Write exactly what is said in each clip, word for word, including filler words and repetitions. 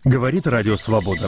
Говорит Радио Свобода.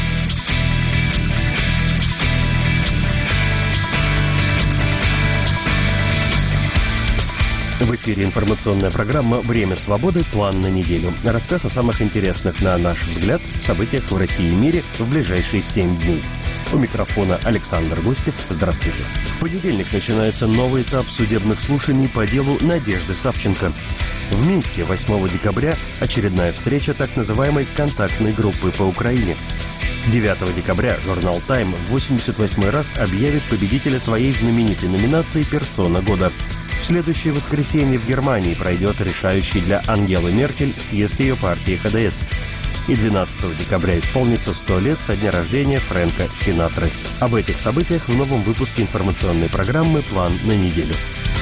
В эфире информационная программа «Время свободы. План на неделю». Рассказ о самых интересных, на наш взгляд, событиях в России и мире в ближайшие семь дней. У микрофона Александр Гостев. Здравствуйте. В понедельник начинается новый этап судебных слушаний по делу Надежды Савченко. В Минске восьмого декабря очередная встреча так называемой контактной группы по Украине. девятого декабря журнал «Тайм» в восемьдесят восьмой раз объявит победителя своей знаменитой номинации «Персона года». В следующее воскресенье в Германии пройдет решающий для Ангелы Меркель съезд ее партии ха дэ эс. И двенадцатого декабря исполнится сто лет со дня рождения Фрэнка Синатры. Об этих событиях в новом выпуске информационной программы «План на неделю».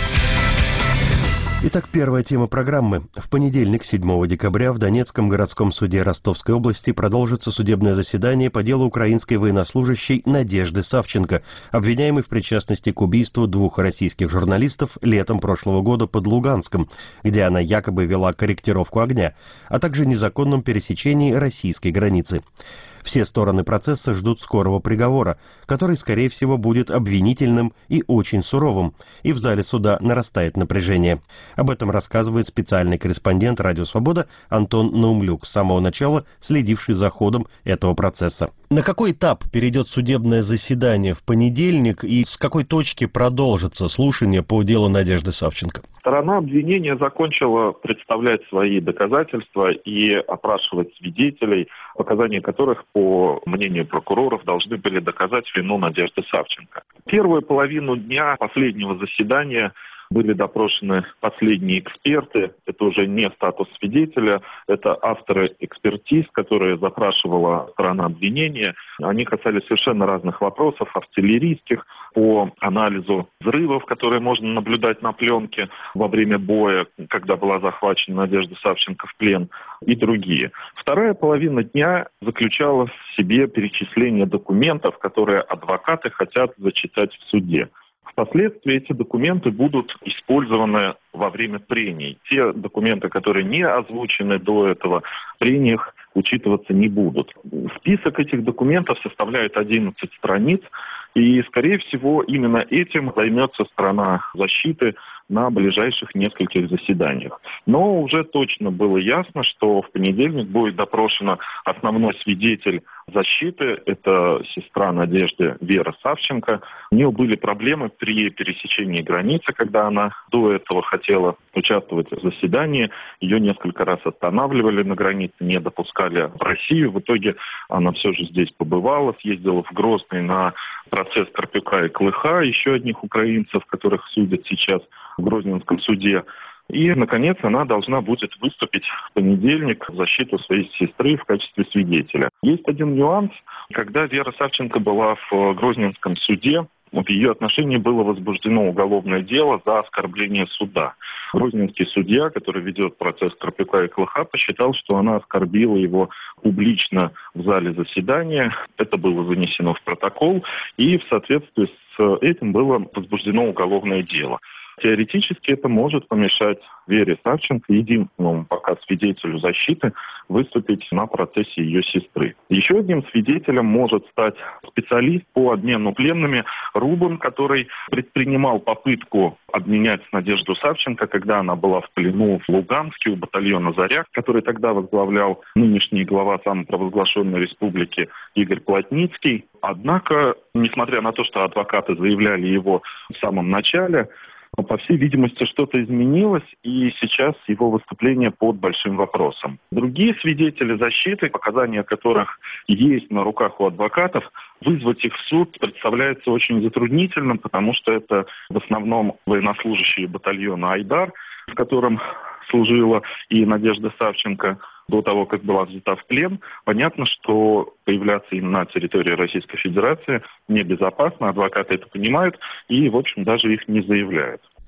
Итак, первая тема программы. В понедельник, седьмого декабря, в Донецком городском суде Ростовской области продолжится судебное заседание по делу украинской военнослужащей Надежды Савченко, обвиняемой в причастности к убийству двух российских журналистов летом прошлого года под Луганском, где она якобы вела корректировку огня, а также незаконном пересечении российской границы. Все стороны процесса ждут скорого приговора, который, скорее всего, будет обвинительным и очень суровым, и в зале суда нарастает напряжение. Об этом рассказывает специальный корреспондент «Радио Свобода» Антон Наумлюк, с самого начала следивший за ходом этого процесса. На какой этап перейдет судебное заседание в понедельник и с какой точки продолжится слушание по делу Надежды Савченко? Сторона обвинения закончила представлять свои доказательства и опрашивать свидетелей, показания которых, по мнению прокуроров, должны были доказать вину Надежды Савченко. Первую половину дня последнего заседания были допрошены последние эксперты. Это уже не статус свидетеля, это авторы экспертиз, которые запрашивала сторона обвинения. Они касались совершенно разных вопросов, артиллерийских, по анализу взрывов, которые можно наблюдать на пленке во время боя, когда была захвачена Надежда Савченко в плен, и другие. Вторая половина дня заключала в себе перечисление документов, которые адвокаты хотят зачитать в суде. Впоследствии эти документы будут использованы во время прений. Те документы, которые не озвучены до этого, в прениях учитываться не будут. Список этих документов составляет одиннадцать страниц, и, скорее всего, именно этим займется сторона защиты на ближайших нескольких заседаниях. Но уже точно было ясно, что в понедельник будет допрошена основной свидетель защиты, это сестра Надежды Вера Савченко. У нее были проблемы при пересечении границы, когда она до этого хотела участвовать в заседании. Ее несколько раз останавливали на границе, не допускали в Россию. В итоге она все же здесь побывала, съездила в Грозный на процесс Карпюка и Клыха, еще одних украинцев, которых судят сейчас в Грозненском суде. И, наконец, она должна будет выступить в понедельник в защиту своей сестры в качестве свидетеля. Есть один нюанс. Когда Вера Савченко была в Грозненском суде, в ее отношении было возбуждено уголовное дело за оскорбление суда. Грозненский судья, который ведет процесс Карпюка и Клыха, посчитал, что она оскорбила его публично в зале заседания. Это было занесено в протокол, и в соответствии с этим было возбуждено уголовное дело. Теоретически это может помешать Вере Савченко, единственному пока свидетелю защиты, выступить на процессе ее сестры. Еще одним свидетелем может стать специалист по обмену пленными Рубан, который предпринимал попытку обменять Надежду Савченко, когда она была в плену в Луганске у батальона «Заря», который тогда возглавлял нынешний глава самопровозглашенной республики Игорь Плотницкий. Однако, несмотря на то, что адвокаты заявляли его в самом начале, по всей видимости, что-то изменилось, и сейчас его выступление под большим вопросом. Другие свидетели защиты, показания которых есть на руках у адвокатов, вызвать их в суд представляется очень затруднительным, потому что это в основном военнослужащие батальона «Айдар», в котором служила и Надежда Савченко до того, как была взята в плен. Понятно, что появляться им на территории Российской Федерации небезопасно, адвокаты это понимают и, в общем, даже их не заявляют.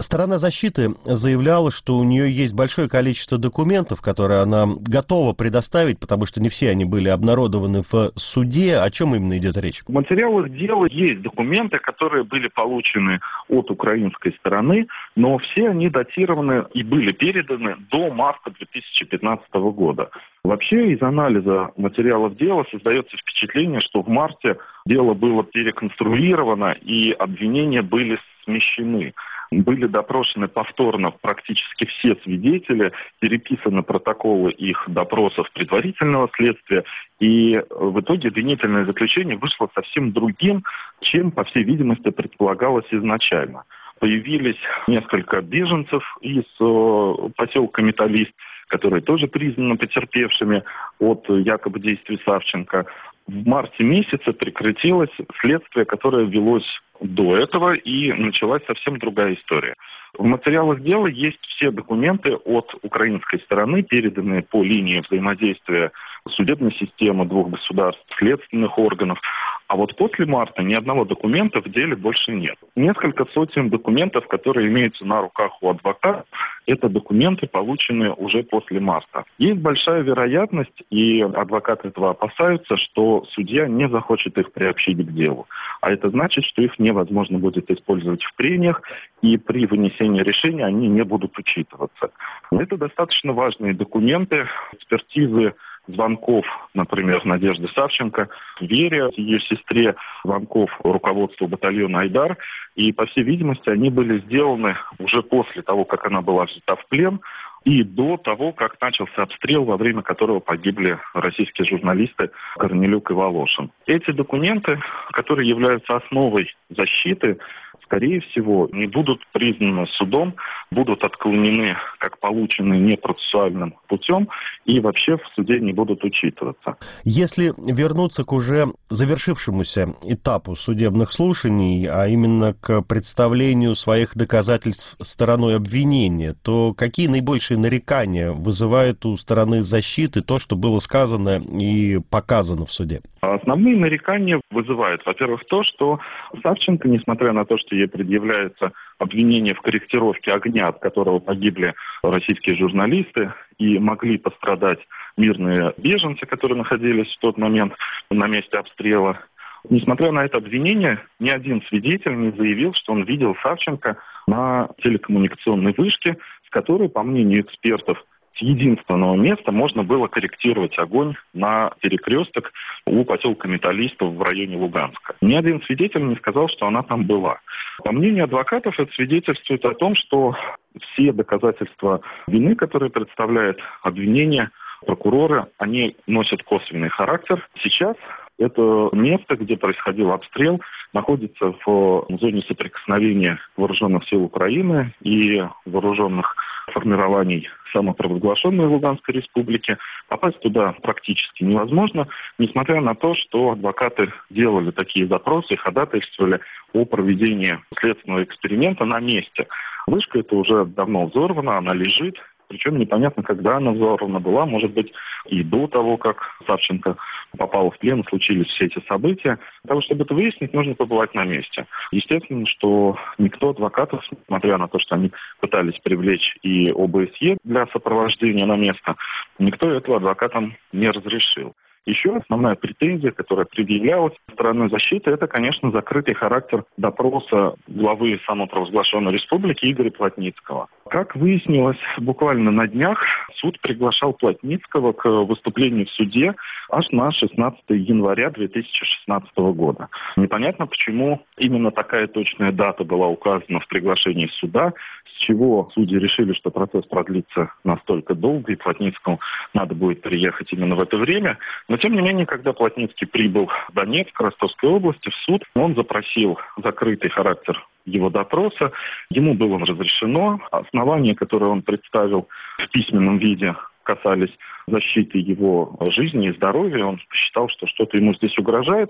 Сторона защиты заявляла, что у нее есть большое количество документов, которые она готова предоставить, потому что не все они были обнародованы в суде. О чем именно идет речь? В материалах дела есть документы, которые были получены от украинской стороны, но все они датированы и были переданы до марта две тысячи пятнадцатого года. Вообще, из анализа материалов дела создается впечатление, что в марте дело было переконструировано и обвинения были смещены. Были допрошены повторно практически все свидетели, переписаны протоколы их допросов предварительного следствия, и в итоге обвинительное заключение вышло совсем другим, чем, по всей видимости, предполагалось изначально. Появились несколько беженцев из э, поселка Металлист, которые тоже признаны потерпевшими от якобы действий Савченко. В марте месяце прекратилось следствие, которое велось до этого, и началась совсем другая история. В материалах дела есть все документы от украинской стороны, переданные по линии взаимодействия судебной системы двух государств, следственных органов. А вот после марта ни одного документа в деле больше нет. Несколько сотен документов, которые имеются на руках у адвоката, это документы, полученные уже после марта. Есть большая вероятность, и адвокаты этого опасаются, что судья не захочет их приобщить к делу. А это значит, что их невозможно будет использовать в прениях, и при вынесении решения они не будут учитываться. Это достаточно важные документы, экспертизы звонков, например, Надежды Савченко, Вере, ее сестре, звонков руководству батальона «Айдар». И, по всей видимости, они были сделаны уже после того, как она была взята в плен, и до того, как начался обстрел, во время которого погибли российские журналисты Корнелюк и Волошин. Эти документы, которые являются основой защиты, скорее всего, не будут признаны судом, будут отклонены как полученные непроцессуальным путем и вообще в суде не будут учитываться. Если вернуться к уже завершившемуся этапу судебных слушаний, а именно к представлению своих доказательств стороной обвинения, то какие наибольшие нарекания вызывает у стороны защиты то, что было сказано и показано в суде? Основные нарекания вызывают, во-первых, то, что Савченко, несмотря на то, что ей предъявляется обвинение в корректировке огня, от которого погибли российские журналисты и могли пострадать мирные беженцы, которые находились в тот момент на месте обстрела, несмотря на это обвинение, ни один свидетель не заявил, что он видел Савченко на телекоммуникационной вышке, с которой, по мнению экспертов, с единственного места можно было корректировать огонь на перекресток у поселка Металлистов в районе Луганска. Ни один свидетель не сказал, что она там была. По мнению адвокатов, это свидетельствует о том, что все доказательства вины, которые представляет обвинение, прокуроры, они носят косвенный характер. Сейчас это место, где происходил обстрел, находится в зоне соприкосновения вооруженных сил Украины и вооруженных формирований самопровозглашенной Луганской республики. Попасть туда практически невозможно, несмотря на то, что адвокаты делали такие запросы, ходатайствовали о проведении следственного эксперимента на месте. Вышка эта уже давно взорвана, она лежит. Причем непонятно, когда она взорвана была, может быть, и до того, как Савченко попала в плен, случились все эти события. Для того, чтобы это выяснить, нужно побывать на месте. Естественно, что никто адвокатов, несмотря на то, что они пытались привлечь и ОБСЕ для сопровождения на место, никто этого адвокатам не разрешил. Еще основная претензия, которая предъявлялась стороной защиты, это, конечно, закрытый характер допроса главы самопровозглашенной республики Игоря Плотницкого. Как выяснилось, буквально на днях суд приглашал Плотницкого к выступлению в суде аж на шестнадцатое января две тысячи шестнадцатого года. Непонятно, почему именно такая точная дата была указана в приглашении суда, с чего судьи решили, что процесс продлится настолько долго, и Плотницкому надо будет приехать именно в это время. Но, тем не менее, когда Плотницкий прибыл в Донецк, Ростовской области, в суд, он запросил закрытый характер его допроса. Ему было разрешено. Основания, которые он представил в письменном виде, касались защиты его жизни и здоровья. Он посчитал, что что-то ему здесь угрожает.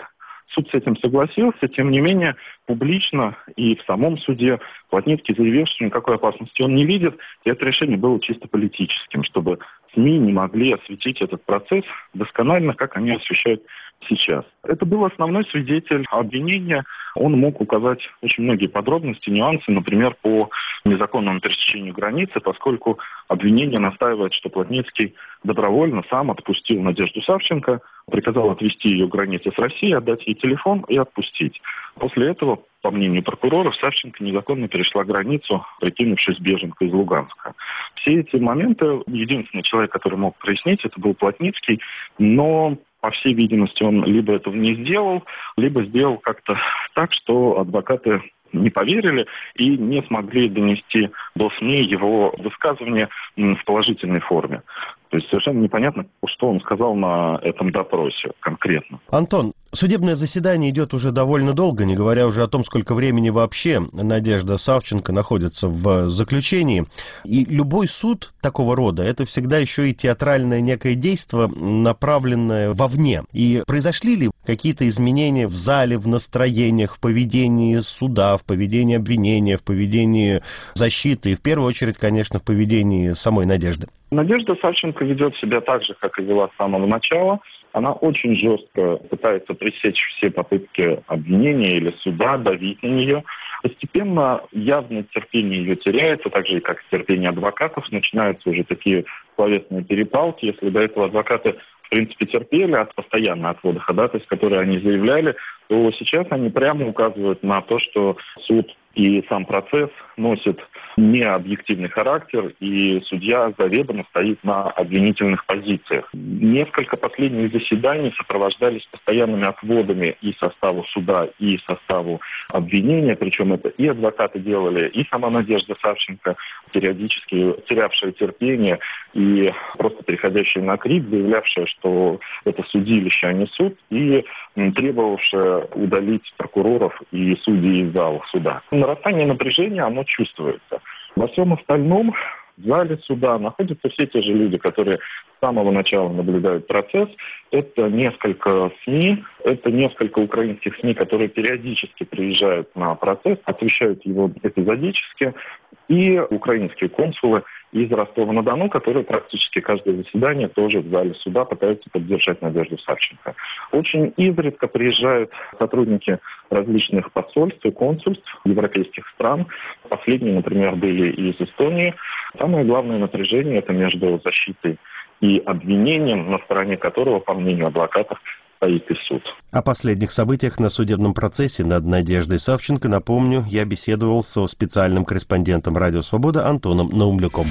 Суд с этим согласился, тем не менее, публично и в самом суде Плотницкий заявил, что никакой опасности он не видит, и это решение было чисто политическим, чтобы СМИ не могли осветить этот процесс досконально, как они освещают сейчас. Это был основной свидетель обвинения. Он мог указать очень многие подробности, нюансы, например, по незаконному пересечению границы, поскольку обвинение настаивает, что Плотницкий добровольно сам отпустил Надежду Савченко, приказал отвезти ее к границе с Россией, отдать ей телефон и отпустить. После этого, по мнению прокуроров, Савченко незаконно перешла границу, прикинувшись беженкой из Луганска. Все эти моменты, единственный человек, который мог прояснить, это был Плотницкий, но, по всей видимости, он либо этого не сделал, либо сделал как-то так, что адвокаты не поверили и не смогли донести до СМИ его высказывания в положительной форме. То есть совершенно непонятно, что он сказал на этом допросе конкретно. Антон, судебное заседание идет уже довольно долго, не говоря уже о том, сколько времени вообще Надежда Савченко находится в заключении. И любой суд такого рода — это всегда еще и театральное некое действие, направленное вовне. И произошли ли какие-то изменения в зале, в настроениях, в поведении суда, в поведении обвинения, в поведении защиты и, в первую очередь, конечно, в поведении самой Надежды? Надежда Савченко ведет себя так же, как и вела с самого начала. Она очень жестко пытается пресечь все попытки обвинения или суда, давить на нее. Постепенно явно терпение ее теряется, так же, как и терпение адвокатов. Начинаются уже такие словесные перепалки. Если до этого адвокаты, в принципе, терпели от постоянно отвода ходатайств, которые они заявляли, то сейчас они прямо указывают на то, что суд и сам процесс носит необъективный характер, и судья заведомо стоит на обвинительных позициях. Несколько последних заседаний сопровождались постоянными отводами и составу суда, и составу обвинения, причем это и адвокаты делали, и сама Надежда Савченко, периодически терявшая терпение и просто переходящая на крик, заявлявшая, что это судилище, а не суд, и требовавшая удалить прокуроров и судей из зала суда. Нарастание напряжения, оно чувствуется. Во всем остальном в зале суда находятся все те же люди, которые с самого начала наблюдают процесс. Это несколько СМИ, это несколько украинских СМИ, которые периодически приезжают на процесс, освещают его эпизодически, и украинские консулы из Ростова-на-Дону, которые практически каждое заседание тоже в зале суда пытаются поддержать Надежду Савченко. Очень изредка приезжают сотрудники различных посольств и консульств европейских стран. Последние, например, были из Эстонии. Самое главное напряжение — это между защитой и обвинением, на стороне которого, по мнению адвокатов, стоит и суд. О последних событиях на судебном процессе над Надеждой Савченко, напомню, я беседовал со специальным корреспондентом «Радио Свобода» Антоном Наумлюком.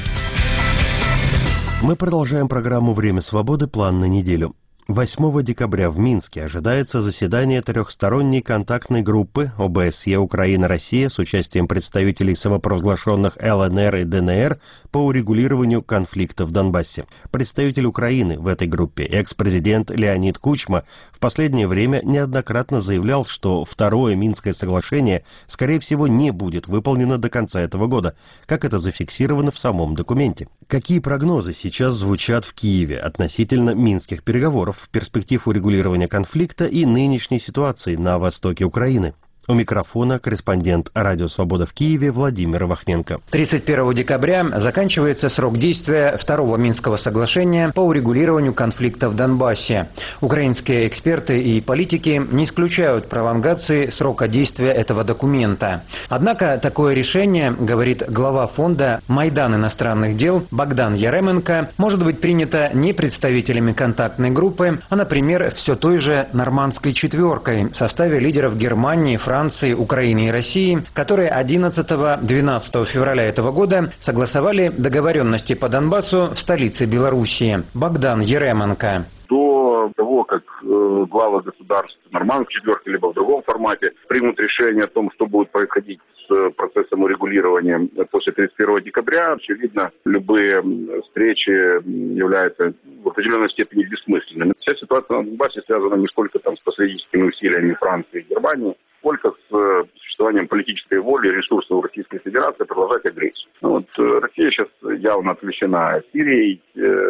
Мы продолжаем программу «Время свободы. План на неделю». восьмого декабря в Минске ожидается заседание трехсторонней контактной группы о бэ эс е Украина-Россия с участием представителей самопровозглашенных эл эн эр и дэ эн эр по урегулированию конфликта в Донбассе. Представитель Украины в этой группе, экс-президент Леонид Кучма, в последнее время неоднократно заявлял, что второе Минское соглашение, скорее всего, не будет выполнено до конца этого года, как это зафиксировано в самом документе. Какие прогнозы сейчас звучат в Киеве относительно минских переговоров, перспектив урегулирования конфликта и нынешней ситуации на востоке Украины? У микрофона корреспондент «Радио Свобода» в Киеве Владимир Вахненко. тридцать первого декабря заканчивается срок действия второго Минского соглашения по урегулированию конфликта в Донбассе. Украинские эксперты и политики не исключают пролонгации срока действия этого документа. Однако такое решение, говорит глава фонда «Майдан иностранных дел» Богдан Яременко, может быть принято не представителями контактной группы, а, например, все той же «Нормандской четверкой» в составе лидеров Германии, Франции, Украины и России, которые одиннадцатого-двенадцатого февраля этого года согласовали договоренности по Донбассу в столице Белоруссии. Богдан Яременко. До того, как э, главы государств нормандской четверки либо в другом формате примут решение о том, что будет происходить с процессом урегулирования после тридцать первого декабря, очевидно, любые встречи являются в определенной степени бессмысленными. Вся ситуация на Донбассе связана не столько там, с посредническими усилиями Франции и Германии, сколько с существованием политической воли и ресурсов Российской Федерации продолжать агрессию. Ну, вот, Россия сейчас явно отвлечена Сирией, э,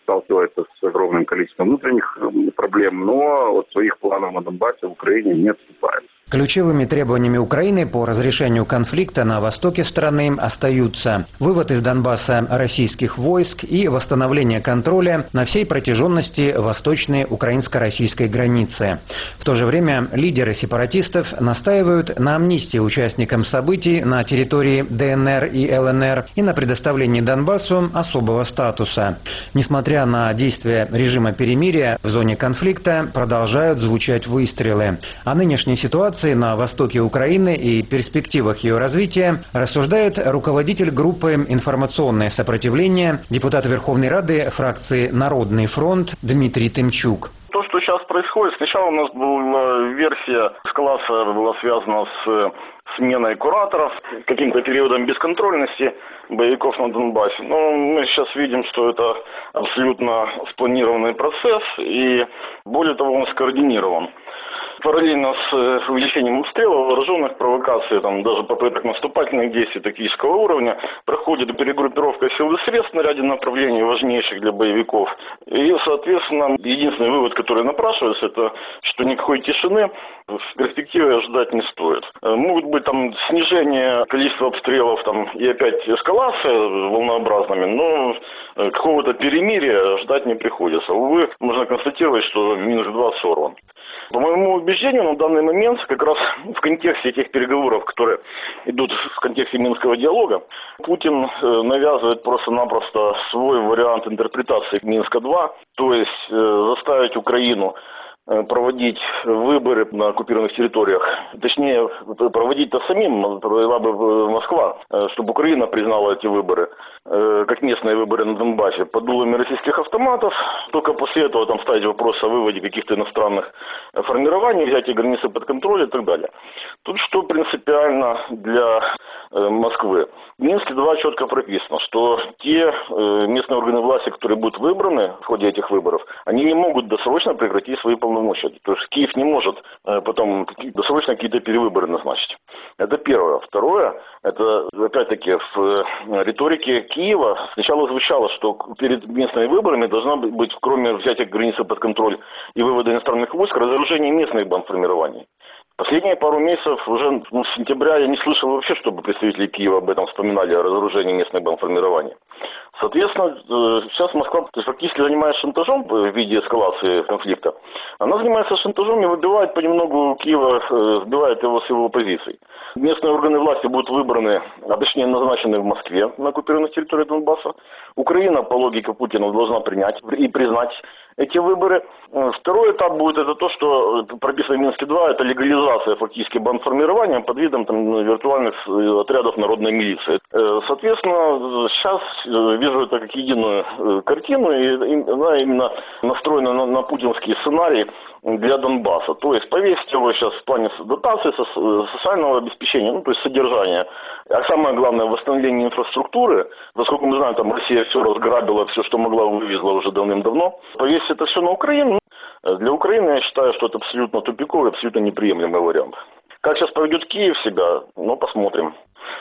сталкивается с огромным количеством внутренних проблем, но от своих планов на Донбассе в Украине не отступает. Ключевыми требованиями Украины по разрешению конфликта на востоке страны остаются вывод из Донбасса российских войск и восстановление контроля на всей протяженности восточной украинско-российской границы. В то же время лидеры сепаратистов настаивают на амнистии участникам событий на территории ДНР и ЛНР и на предоставлении Донбассу особого статуса. Несмотря на действия режима перемирия, в зоне конфликта продолжают звучать выстрелы. О нынешней ситуации на востоке Украины и перспективах ее развития рассуждает руководитель группы «Информационное сопротивление», депутат Верховной Рады фракции «Народный фронт» Дмитрий Тымчук. То, что сейчас происходит, сначала у нас была версия эскалация была связана с сменой кураторов, каким-то периодом бесконтрольности боевиков на Донбассе. Но мы сейчас видим, что это абсолютно спланированный процесс и, более того, он скоординирован. Параллельно с увеличением обстрелов, вооруженных провокаций, там, даже попыток наступательных действий тактического уровня, проходит перегруппировка сил и средств на ряде направлений, важнейших для боевиков. И, соответственно, единственный вывод, который напрашивается, это что никакой тишины в перспективе ожидать не стоит. Могут быть там снижение количества обстрелов там, и опять эскалация волнообразными, но какого-то перемирия ждать не приходится. Увы, можно констатировать, что Минск-два сорван. По моему убеждению, на данный момент, как раз в контексте этих переговоров, которые идут в контексте Минского диалога, Путин навязывает просто-напросто свой вариант интерпретации Минска-два, то есть заставить Украину проводить выборы на оккупированных территориях. Точнее, проводить-то самим провела бы Москва, чтобы Украина признала эти выборы, как местные выборы на Донбассе, под дулами российских автоматов. Только после этого там ставить вопрос о выводе каких-то иностранных формирований, взятие границы под контроль и так далее. Тут что принципиально для Москвы? В Минске-два четко прописано, что те местные органы власти, которые будут выбраны в ходе этих выборов, они не могут досрочно прекратить свои полномочия. То есть Киев не может потом досрочно какие-то перевыборы назначить. Это первое. Второе, это опять-таки в риторике Киева сначала звучало, что перед местными выборами должна быть, кроме взятия границы под контроль и вывода иностранных войск, разоружение местных бандформирований. Последние пару месяцев, уже ну, с сентября, я не слышал вообще, чтобы представители Киева об этом вспоминали, о разоружении местных бандформирований. Соответственно, сейчас Москва фактически занимается шантажом в виде эскалации конфликта. Она занимается шантажом и выбивает понемногу Киева, сбивает его с его позиций. Местные органы власти будут выбраны, а точнее назначены в Москве на оккупированных территориях Донбасса. Украина, по логике Путина, должна принять и признать эти выборы. Второй этап будет это то, что прописано в Минске-два, это легализация фактически бандформирования под видом там, виртуальных отрядов народной милиции. Соответственно, сейчас вижу это как единую картину, и она именно настроена на, на путинский сценарий для Донбасса. То есть повесить его сейчас в плане дотации, социального обеспечения, ну то есть содержания. А самое главное, восстановление инфраструктуры. Поскольку мы знаем, там Россия все разграбила, все, что могла, вывезла уже давным-давно. Повесить это все на Украину. Для Украины я считаю, что это абсолютно тупиковый, абсолютно неприемлемый вариант. Как сейчас поведет Киев себя, ну посмотрим.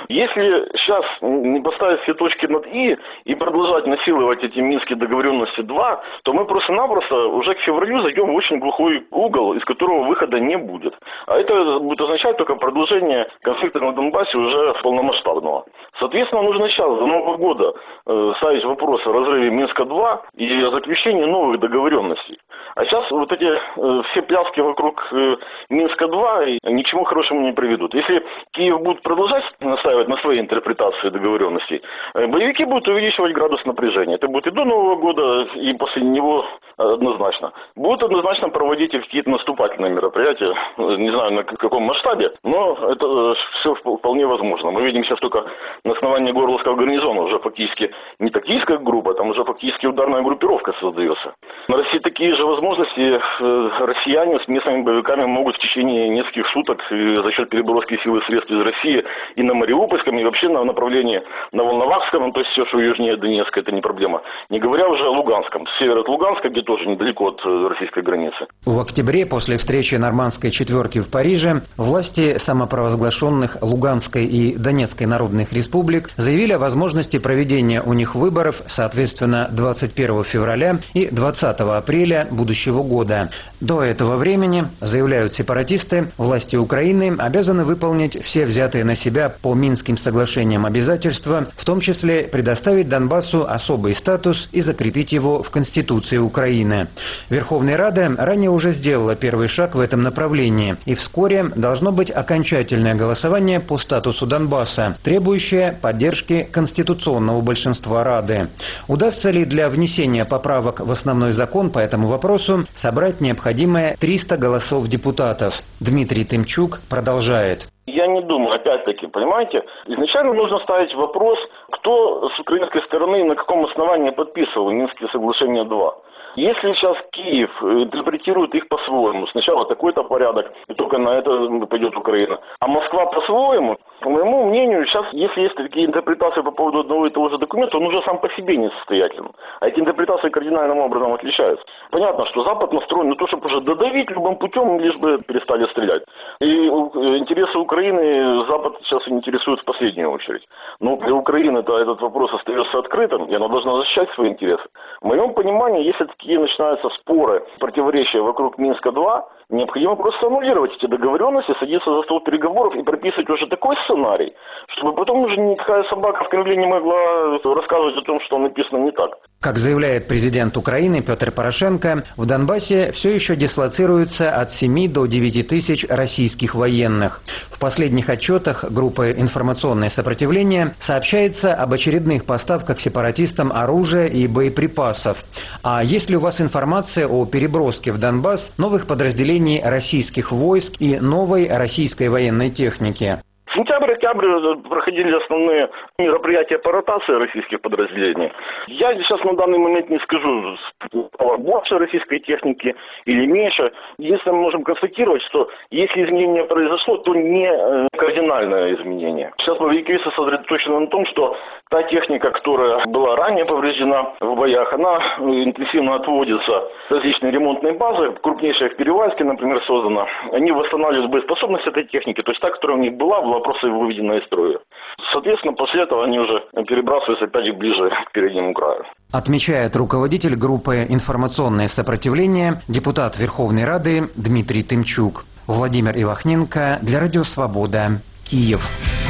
Если сейчас не поставить все точки над «и» и продолжать насиловать эти Минские договоренности два, то мы просто-напросто уже к февралю зайдем в очень глухой угол, из которого выхода не будет. А это будет означать только продолжение конфликта на Донбассе уже полномасштабного. Соответственно, нужно сейчас, до Нового года, э, ставить вопрос о разрыве Минска-два и о заключении новых договоренностей. А сейчас вот эти э, все пляски вокруг э, Минска-два ни к чему хорошему не приведут. Если Киев будет продолжать настаивать на своей интерпретации договоренностей, боевики будут увеличивать градус напряжения. Это будет и до Нового года, и после него однозначно. Будут однозначно проводить какие-то наступательные мероприятия, не знаю на каком масштабе, но это все вполне возможно. Мы видим сейчас только на основании Горловского гарнизона уже фактически не тактическая группа, там уже фактически ударная группировка создается. На России такие же возможности россияне с местными боевиками могут в течение нескольких суток за счет переброски сил и средств из России и на Мариупольском и вообще на направлении на Волновахском, то есть все, что южнее Донецка, это не проблема. Не говоря уже о Луганском, с севера от Луганска, где тоже недалеко от российской границы. В октябре, после встречи нормандской четверки в Париже, власти самопровозглашенных Луганской и Донецкой народных республик заявили о возможности проведения у них выборов, соответственно, двадцать первого февраля и двадцатого апреля будущего года. До этого времени, заявляют сепаратисты, власти Украины обязаны выполнить все взятые на себя по Минским соглашениям обязательства, в том числе предоставить Донбассу особый статус и закрепить его в Конституции Украины. Верховная Рада ранее уже сделала первый шаг в этом направлении, и вскоре должно быть окончательное голосование по статусу Донбасса, требующее поддержки конституционного большинства Рады. Удастся ли для внесения поправок в основной закон по этому вопросу собрать необходимое триста голосов депутатов? Дмитрий Тымчук продолжает. Я не думаю, опять-таки, понимаете, изначально нужно ставить вопрос, кто с украинской стороны и на каком основании подписывал Минские соглашения два. Если сейчас Киев интерпретирует их по-своему, сначала такой-то порядок, и только на это пойдет Украина, а Москва по-своему, по моему мнению, сейчас, если есть такие интерпретации по поводу одного и того же документа, он уже сам по себе несостоятелен. А эти интерпретации кардинальным образом отличаются. Понятно, что Запад настроен на то, чтобы уже додавить любым путем, лишь бы перестали стрелять. И интересы Украины Запад сейчас интересует в последнюю очередь. Но для Украины этот вопрос остается открытым, и она должна защищать свои интересы. В моем понимании, если такие начинаются споры, противоречия вокруг Минска два, необходимо просто аннулировать эти договоренности, садиться за стол переговоров и прописывать уже такой сценарий, чтобы потом уже никакая собака в Кремле не могла рассказывать о том, что написано не так. Как заявляет президент Украины Петр Порошенко, в Донбассе все еще дислоцируется от семи до девяти тысяч российских военных. В последних отчетах группы «Информационное сопротивление» сообщается об очередных поставках сепаратистам оружия и боеприпасов. А есть ли у вас информация о переброске в Донбасс новых подразделений российских войск и новой российской военной техники? Сентябрь-октябрь проходили основные мероприятия по ротации российских подразделений. Я сейчас на данный момент не скажу, больше российской техники или меньше. Единственное, мы можем констатировать, что если изменение произошло, то не кардинальное изменение. Сейчас боевики сосредоточены на том, что та техника, которая была ранее повреждена в боях, она интенсивно отводится в различные ремонтные базы. Крупнейшая в Перевальске, например, создана. Они восстанавливают боеспособность этой техники, то есть та, которая у них была, была просто выведена из строя. Соответственно, после этого они уже перебрасываются опять ближе к переднему краю. Отмечает руководитель группы «Информационное сопротивление», депутат Верховной Рады Дмитрий Тымчук. Владимир Ивахненко для Радио Свобода, Киев.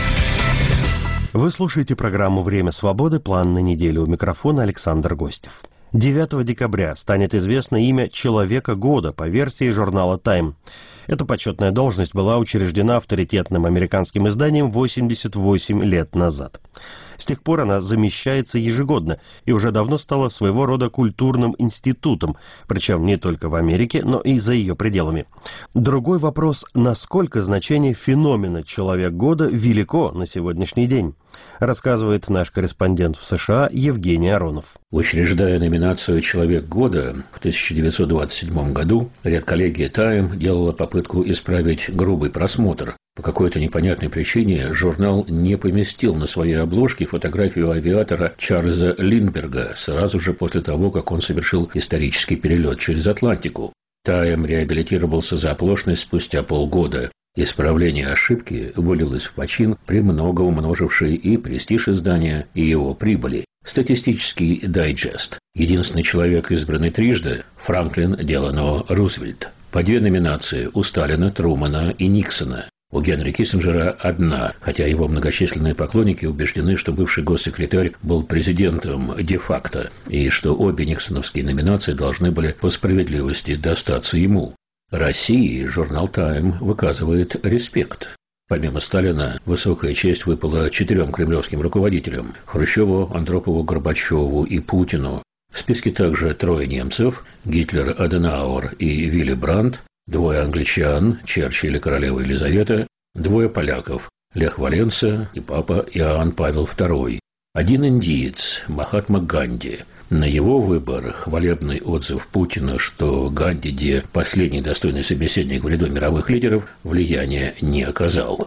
Вы слушаете программу «Время свободы. План на неделю». У микрофона Александр Гостев. девятого декабря станет известно имя «Человека года» по версии журнала «Тайм». Эта почетная должность была учреждена авторитетным американским изданием восемьдесят восемь лет назад. С тех пор она замещается ежегодно и уже давно стала своего рода культурным институтом, причем не только в Америке, но и за ее пределами. Другой вопрос, насколько значение феномена «Человек года» велико на сегодняшний день, рассказывает наш корреспондент в США Евгений Аронов. Учреждая номинацию «Человек года» в тысяча девятьсот двадцать седьмом году, редколлегия «Тайм» делала попытку исправить грубый просмотр. По какой-то непонятной причине журнал не поместил на своей обложке фотографию авиатора Чарльза Линдберга сразу же после того, как он совершил исторический перелет через Атлантику. «Тайм» реабилитировался за оплошность спустя полгода. Исправление ошибки вылилось в почин, премного умноживший и престиж издания, и его прибыли. Статистический дайджест. Единственный человек, избранный трижды – Франклин Делано Рузвельт. По две номинации у Сталина, Трумана и Никсона. У Генри Киссинджера одна, хотя его многочисленные поклонники убеждены, что бывший госсекретарь был президентом де-факто, и что обе никсоновские номинации должны были по справедливости достаться ему. России журнал «Тайм» выказывает респект. Помимо Сталина, высокая честь выпала четырем кремлевским руководителям – Хрущеву, Андропову, Горбачеву и Путину. В списке также трое немцев – Гитлер, Аденауэр и Вилли Брандт, двое англичан – Черчилль и королева Елизавета, двое поляков – Лех Валенса и папа Иоанн Павел второй, один индиец – Махатма Ганди. На его выбор хвалебный отзыв Путина, что Ганди, последний достойный собеседник в ряду мировых лидеров, влияния не оказал.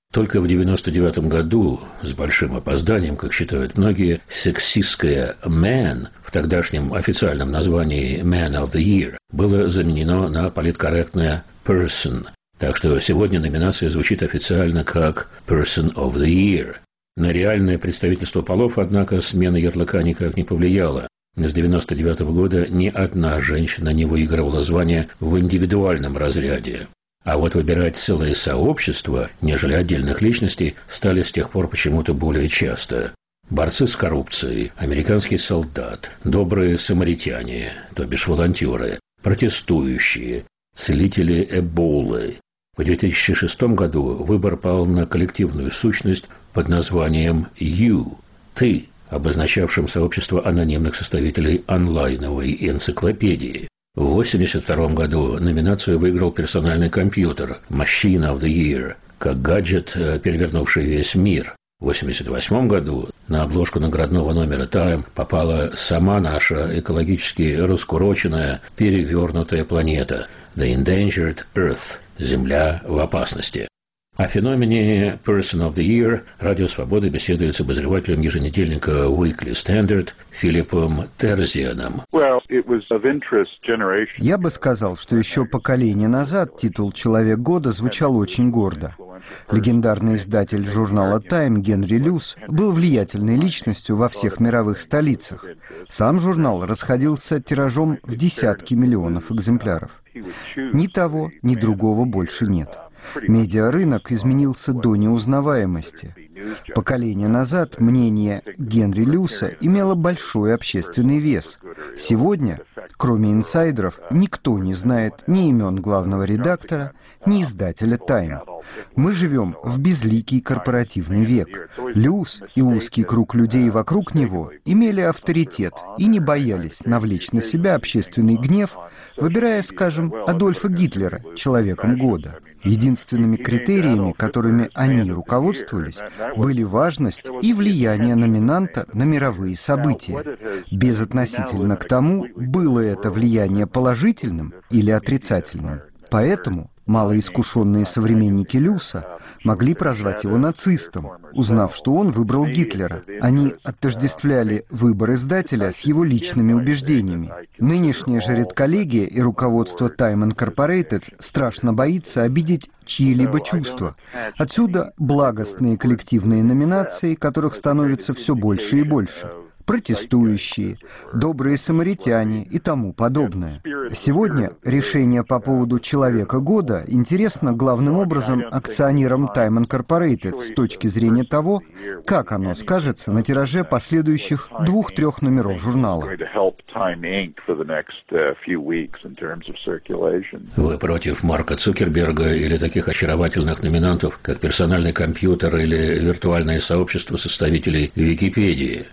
Только в девяносто девятом году, с большим опозданием, как считают многие, сексистское «man» в тогдашнем официальном названии «Man of the Year» было заменено на политкорректное «person». Так что сегодня номинация звучит официально как «Person of the Year». На реальное представительство полов, однако, смена ярлыка никак не повлияла. С девяносто девятого года ни одна женщина не выигрывала звание в индивидуальном разряде. А вот выбирать целые сообщества, нежели отдельных личностей, стали с тех пор почему-то более часто. Борцы с коррупцией, американский солдат, добрые самаритяне, то бишь волонтеры, протестующие, целители Эболы. В две тысячи шестом году выбор пал на коллективную сущность под названием «You» – «Ты», обозначавшим сообщество анонимных составителей онлайновой энциклопедии. В восемьдесят втором году номинацию выиграл персональный компьютер «Machine of the Year», как гаджет, перевернувший весь мир. В восемьдесят восьмом году на обложку наградного номера Time попала сама наша экологически раскуроченная, перевернутая планета «The Endangered Earth» – «Земля в опасности». О феномене Person of the Year Радио Свобода беседует с обозревателем еженедельника Weekly Standard Филиппом Терзианом. Я бы сказал, что еще поколение назад титул «Человек года» звучал очень гордо. Легендарный издатель журнала Time Генри Люс был влиятельной личностью во всех мировых столицах. Сам журнал расходился тиражом в десятки миллионов экземпляров. Ни того, ни другого больше нет. Медиарынок изменился до неузнаваемости. Поколение назад мнение Генри Люса имело большой общественный вес. Сегодня, кроме инсайдеров, никто не знает ни имен главного редактора, ни издателя Time. Мы живем в безликий корпоративный век. Люс и узкий круг людей вокруг него имели авторитет и не боялись навлечь на себя общественный гнев, выбирая, скажем, Адольфа Гитлера человеком года. Единственными критериями, которыми они руководствовались, были важность и влияние номинанта на мировые события, безотносительно к тому, было это влияние положительным или отрицательным. Поэтому малоискушенные современники Люса могли прозвать его нацистом, узнав, что он выбрал Гитлера. Они отождествляли выбор издателя с его личными убеждениями. Нынешняя же редколлегия и руководство Time Incorporated страшно боится обидеть чьи-либо чувства. Отсюда благостные коллективные номинации, которых становится все больше и больше. Протестующие, добрые самаритяне и тому подобное. Сегодня решение по поводу «Человека года» интересно главным образом акционерам Time Incorporated с точки зрения того, как оно скажется на тираже последующих двух-трех номеров журнала. Вы против Марка Цукерберга или таких очаровательных номинантов, как персональный компьютер или виртуальное сообщество составителей Википедии?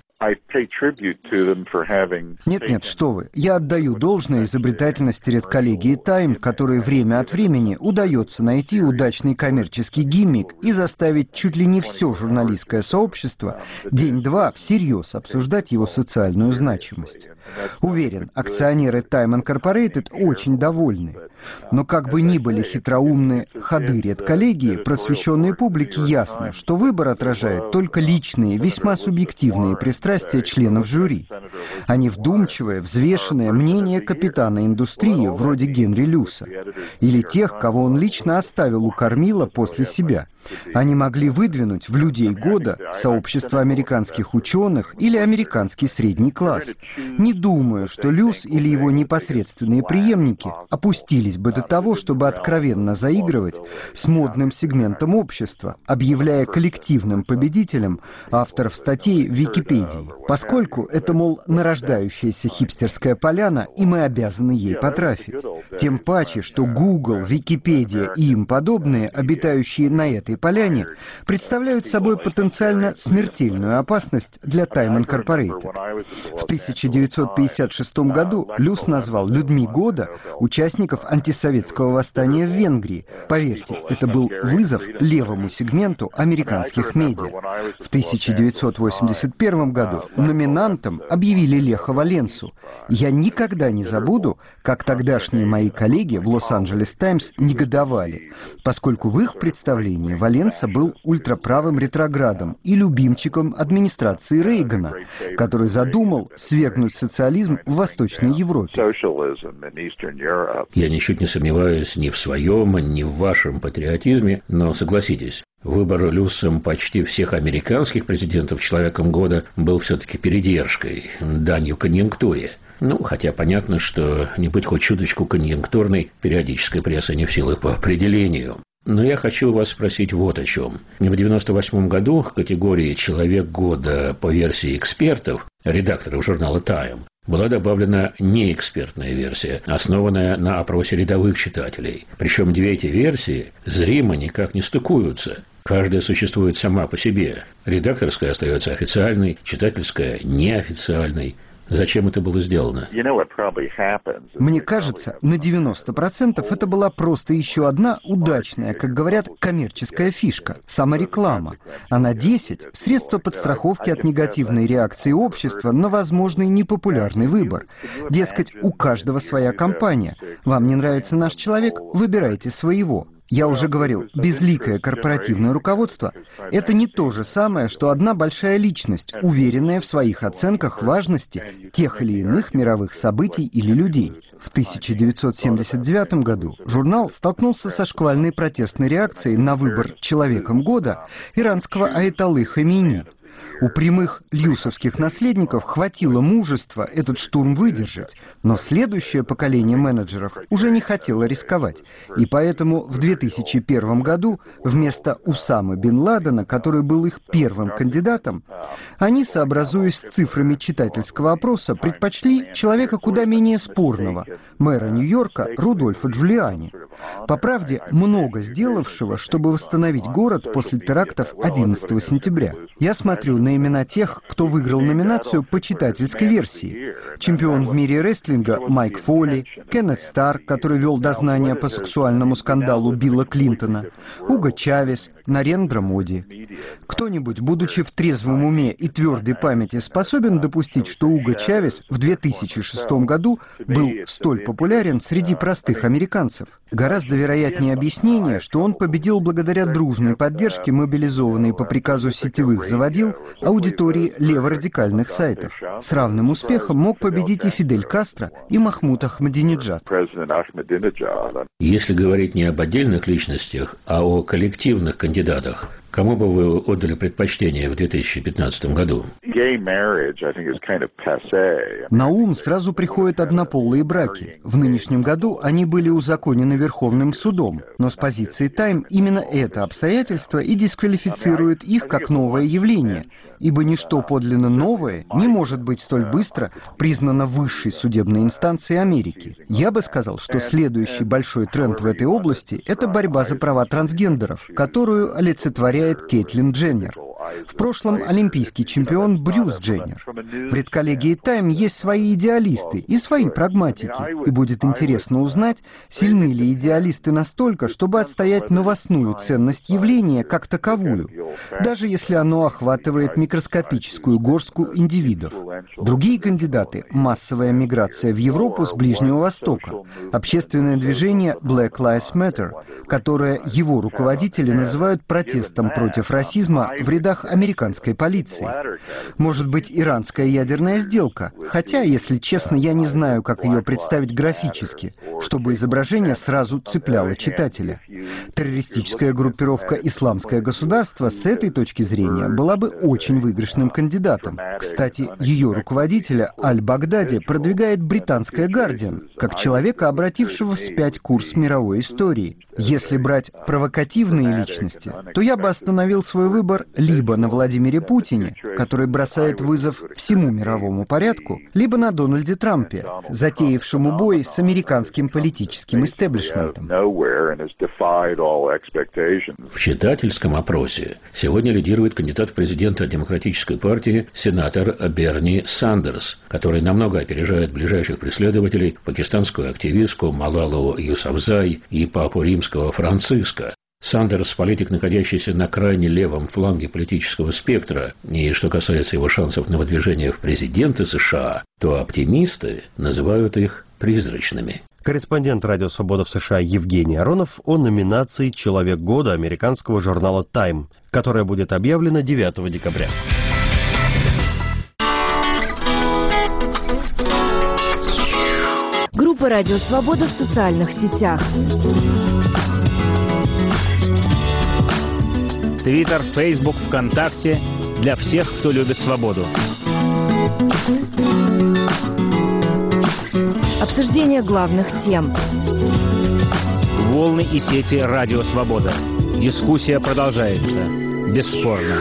Нет-нет, что вы. Я отдаю должное изобретательности редколлегии Time, которой время от времени удается найти удачный коммерческий гиммик и заставить чуть ли не все журналистское сообщество день-два всерьез обсуждать его социальную значимость. Уверен, акционеры Time Incorporated очень довольны. Но как бы ни были хитроумны ходы редколлегии, просвещенной публике ясно, что выбор отражает только личные, весьма субъективные пристрастия членов жюри, а не вдумчивое, взвешенное мнение капитана индустрии вроде Генри Люса или тех, кого он лично оставил у кормила после себя. Они могли выдвинуть в людей года сообщество американских ученых или американский средний класс. Не думаю, что Люс или его непосредственные преемники опустились бы до того, чтобы откровенно заигрывать с модным сегментом общества, объявляя коллективным победителем авторов статей в Википедии, поскольку это, мол, нарождающаяся хипстерская поляна, и мы обязаны ей потрафить. Тем паче, что Google, Википедия и им подобные, обитающие на этой поляне, представляют собой потенциально смертельную опасность для Time Incorporated. В тысяча девятьсот пятьдесят шестом году Люс назвал людьми года участников антисоветского восстания в Венгрии. Поверьте, это был вызов левому сегменту американских медиа. В тысяча девятьсот восемьдесят первом году номинантом объявили Леха Валенсу. Я никогда не забуду, как тогдашние мои коллеги в Лос-Анджелес Таймс негодовали, поскольку в их представлении Валенса был ультраправым ретроградом и любимчиком администрации Рейгана, который задумал свергнуть социализм в Восточной Европе. Я ничуть не сомневаюсь ни в своем, ни в вашем патриотизме, но согласитесь, выбор Люсом почти всех американских президентов человеком года был все-таки передержкой, данью конъюнктуре. Ну, хотя понятно, что не быть хоть чуточку конъюнктурной периодическая пресса не в силах по определению. Но я хочу вас спросить вот о чем. В девяносто восьмом году к категории «Человек года» по версии экспертов, редакторов журнала «Тайм», была добавлена неэкспертная версия, основанная на опросе рядовых читателей. Причем две эти версии зримо никак не стыкуются. Каждая существует сама по себе. Редакторская остается официальной, читательская – неофициальной. Зачем это было сделано? Мне кажется, на девяносто процентов это была просто еще одна удачная, как говорят, коммерческая фишка, самореклама. А на десять – средство подстраховки от негативной реакции общества на возможный непопулярный выбор. Дескать, у каждого своя компания. Вам не нравится наш человек – выбирайте своего. Я уже говорил, безликое корпоративное руководство – это не то же самое, что одна большая личность, уверенная в своих оценках важности тех или иных мировых событий или людей. В тысяча девятьсот семьдесят девятом году журнал столкнулся со шквальной протестной реакцией на выбор человеком года иранского аятоллы Хамейни. У прямых люсовских наследников хватило мужества этот штурм выдержать, но следующее поколение менеджеров уже не хотело рисковать. И поэтому в две тысячи первом году вместо Усамы бен Ладена, который был их первым кандидатом, они, сообразуясь с цифрами читательского опроса, предпочли человека куда менее спорного, мэра Нью-Йорка Рудольфа Джулиани. По правде, много сделавшего, чтобы восстановить город после терактов одиннадцатого сентября. Я смотрю на имена тех, кто выиграл номинацию по читательской версии. Чемпион в мире рестлинга Майк Фоли, Кеннет Старр, который вел дознание по сексуальному скандалу Билла Клинтона, Уго Чавес, Нарендра Моди. Кто-нибудь, будучи в трезвом уме и твердой памяти, способен допустить, что Уго Чавес в две тысячи шестом году был столь популярен среди простых американцев? Гораздо вероятнее объяснение, что он победил благодаря дружной поддержке, мобилизованной по приказу сетевых заводил, аудитории леворадикальных сайтов. С равным успехом мог победить и Фидель Кастро, и Махмуд Ахмадинеджад. Если говорить не об отдельных личностях, а о коллективных кандидатах, кому бы вы отдали предпочтение в две тысячи пятнадцатом году? На ум сразу приходят однополые браки. В нынешнем году они были узаконены Верховным судом, но с позиции Time именно это обстоятельство и дисквалифицирует их как новое явление, ибо ничто подлинно новое не может быть столь быстро признано высшей судебной инстанцией Америки. Я бы сказал, что следующий большой тренд в этой области – это борьба за права трансгендеров, которую олицетворяет Кейтлин Дженнер. В прошлом олимпийский чемпион Брюс Дженнер. В редколлегии Time есть свои идеалисты и свои прагматики. И будет интересно узнать, сильны ли идеалисты настолько, чтобы отстоять новостную ценность явления как таковую, даже если оно охватывает микроскопическую горстку индивидов. Другие кандидаты – массовая миграция в Европу с Ближнего Востока, общественное движение Black Lives Matter, которое его руководители называют протестом против расизма в рядах американской полиции. Может быть, иранская ядерная сделка, хотя, если честно, я не знаю, как ее представить графически, чтобы изображение сразу цепляло читателя. Террористическая группировка «Исламское государство» с этой точки зрения была бы очень выигрышным кандидатом. Кстати, ее руководителя Аль-Багдади продвигает британская «Гардиан», как человека, обратившего вспять курс мировой истории. Если брать провокативные личности, то я бы остановил свой выбор либо на Владимире Путине, который бросает вызов всему мировому порядку, либо на Дональде Трампе, затеявшему бой с американским политическим истеблишментом. В читательском опросе сегодня лидирует кандидат в президенты Демократической партии сенатор Берни Сандерс, который намного опережает ближайших преследователей пакистанскую активистку Малалу Юсафзай и папу римского Франциска. Сандерс – политик, находящийся на крайне левом фланге политического спектра, и что касается его шансов на выдвижение в президенты США, то оптимисты называют их призрачными. Корреспондент «Радио Свобода» в США Евгений Аронов о номинации «Человек года» американского журнала «Тайм», которая будет объявлена девятого декабря. Группа «Радио Свобода» в социальных сетях. Твиттер, Фейсбук, ВКонтакте – для всех, кто любит свободу. Обсуждение главных тем. Волны и сети «Радио Свобода». Дискуссия продолжается. Бесспорно.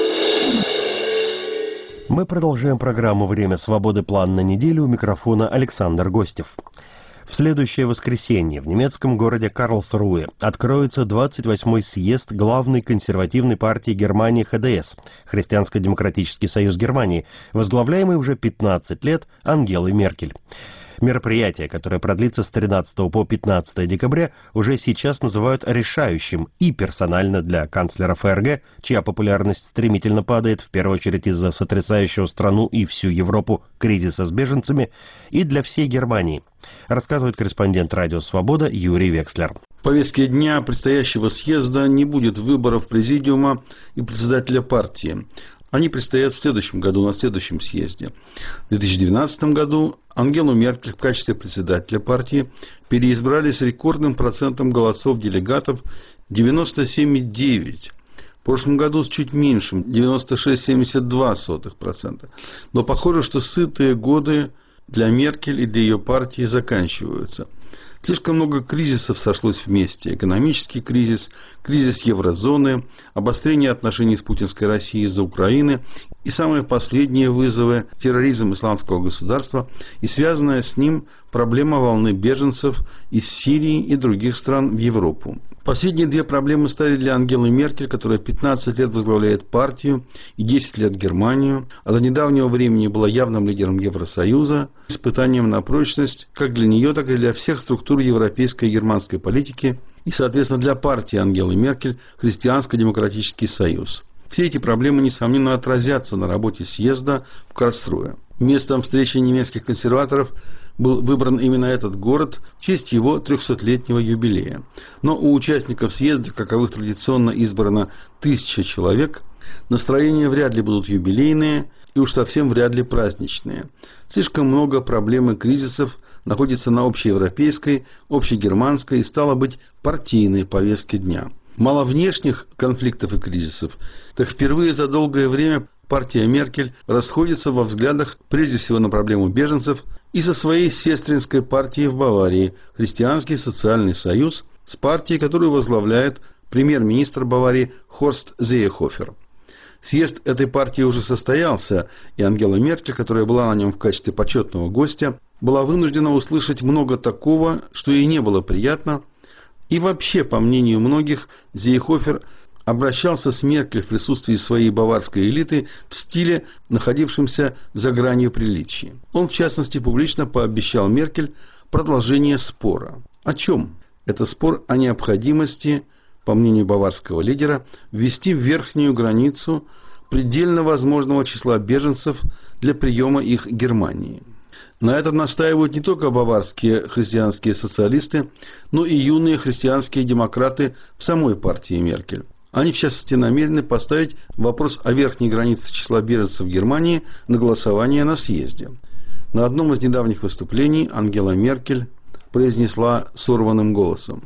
Мы продолжаем программу «Время свободы. План на неделю». У микрофона Александр Гостев. В следующее воскресенье в немецком городе Карлсруэ откроется двадцать восьмой съезд главной консервативной партии Германии ха дэ эс, Христианско-демократический союз Германии, возглавляемый уже пятнадцать лет Ангелой Меркель. Мероприятие, которое продлится с тринадцатого по пятнадцатое декабря, уже сейчас называют решающим и персонально для канцлера эф эр гэ, чья популярность стремительно падает, в первую очередь из-за сотрясающего страну и всю Европу кризиса с беженцами, и для всей Германии, рассказывает корреспондент «Радио Свобода» Юрий Векслер. В повестке дня предстоящего съезда не будет выборов президиума и председателя партии. Они предстоят в следующем году, на следующем съезде. В две тысячи двенадцатом году Ангелу Меркель в качестве председателя партии переизбрали с рекордным процентом голосов делегатов девяносто семь целых девять десятых процента. В прошлом году с чуть меньшим девяносто шесть целых семьдесят два сотых процента. Но похоже, что сытые годы для Меркель и для ее партии заканчиваются. Слишком много кризисов сошлось вместе. Экономический кризис, кризис еврозоны, обострение отношений с путинской Россией из-за Украины и самые последние вызовы – терроризм исламского государства и связанная с ним проблема волны беженцев из Сирии и других стран в Европу. Последние две проблемы стали для Ангелы Меркель, которая пятнадцать лет возглавляет партию и десять лет Германию, а до недавнего времени была явным лидером Евросоюза, испытанием на прочность как для нее, так и для всех структур европейской и германской политики и, соответственно, для партии Ангелы Меркель Христианско-демократический союз. Все эти проблемы, несомненно, отразятся на работе съезда в Карлсруэ. Местом встречи немецких консерваторов был выбран именно этот город в честь его трехсотлетнего юбилея. Но у участников съезда, каковых традиционно избрано тысяча человек, настроения вряд ли будут юбилейные и уж совсем вряд ли праздничные. Слишком много проблем и кризисов находится на общеевропейской, общегерманской и, стало быть, партийной повестке дня. Мало внешних конфликтов и кризисов, так впервые за долгое время партия Меркель расходится во взглядах прежде всего на проблему беженцев и со своей сестринской партией в Баварии, Христианский социальный союз, с партией, которую возглавляет премьер-министр Баварии Хорст Зеехофер. Съезд этой партии уже состоялся, и Ангела Меркель, которая была на нем в качестве почетного гостя, была вынуждена услышать много такого, что ей не было приятно, и вообще, по мнению многих, Зеехофер обращался с Меркель в присутствии своей баварской элиты в стиле, находившемся за гранью приличия. Он, в частности, публично пообещал Меркель продолжение спора. О чем? Это спор о необходимости, по мнению баварского лидера, ввести верхнюю границу предельно возможного числа беженцев для приема их Германии. На этом настаивают не только баварские христианские социалисты, но и юные христианские демократы в самой партии Меркель. Они, в частности, намерены поставить вопрос о верхней границе числа беженцев в Германии на голосование на съезде. На одном из недавних выступлений Ангела Меркель произнесла сорванным голосом: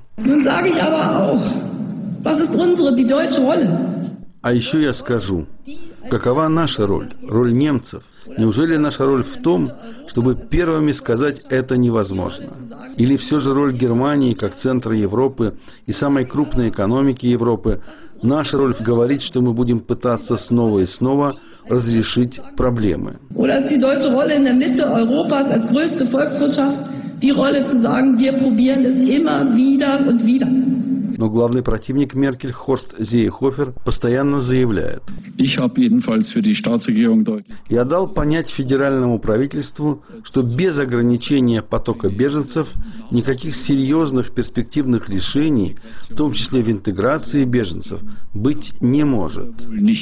«А еще я скажу, какова наша роль, роль немцев? Неужели наша роль в том, чтобы первыми сказать «это невозможно»? Или все же роль Германии как центра Европы и самой крупной экономики Европы, наша роль говорить, что мы будем пытаться снова и снова разрешить проблемы?» Но главный противник Меркель Хорст Зейхофер постоянно заявляет: «Я дал понять федеральному правительству, что без ограничения потока беженцев никаких серьезных перспективных решений, в том числе в интеграции беженцев, быть не может».